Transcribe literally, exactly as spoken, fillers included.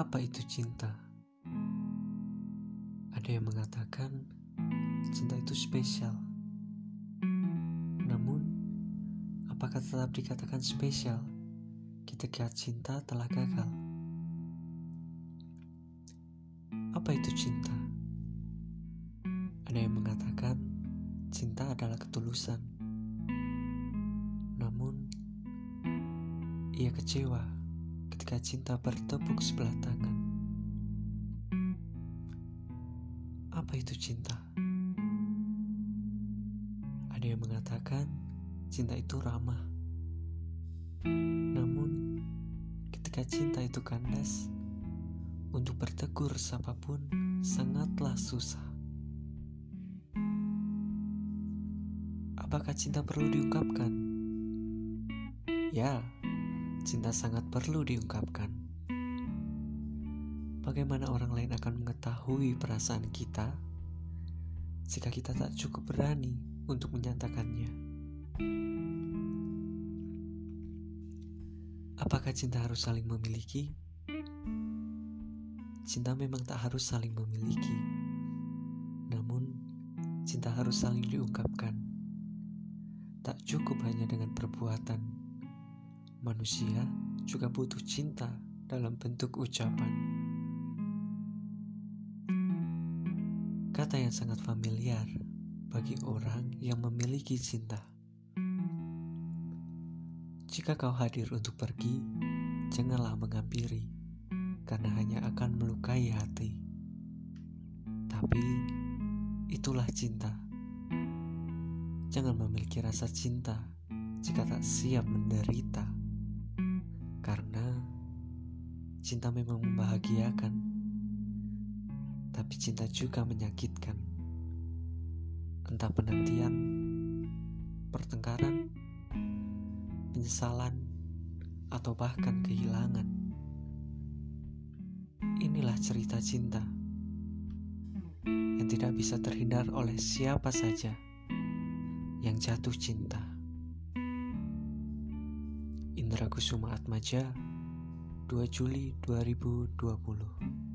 Apa itu cinta? Ada yang mengatakan cinta itu spesial. Namun, apakah tetap dikatakan spesial ketika cinta telah gagal? Apa itu cinta? Ada yang mengatakan cinta adalah ketulusan. Namun, ia kecewa ketika cinta bertepuk sebelah tangan. Apa itu cinta? Ada yang mengatakan cinta itu ramah. Namun, ketika cinta itu kandas, untuk bertegur siapapun sangatlah susah. Apakah cinta perlu diungkapkan? Ya, cinta sangat perlu diungkapkan. Bagaimana orang lain akan mengetahui perasaan kita jika kita tak cukup berani untuk menyatakannya? Apakah cinta harus saling memiliki? Cinta memang tak harus saling memiliki. Namun, cinta harus saling diungkapkan. Tak cukup hanya dengan perbuatan. Manusia juga butuh cinta dalam bentuk ucapan. Kata yang sangat familiar bagi orang yang memiliki cinta. Jika kau hadir untuk pergi, janganlah menghampiri, karena hanya akan melukai hati. Tapi itulah cinta. Jangan memiliki rasa cinta jika tak siap menderita, karena cinta memang membahagiakan, tapi cinta juga menyakitkan. Entah penantian, pertengkaran, penyesalan, atau bahkan kehilangan. Inilah cerita cinta yang tidak bisa terhindar oleh siapa saja yang jatuh cinta. Indra Kusuma Atmaja, dua Juli dua ribu dua puluh.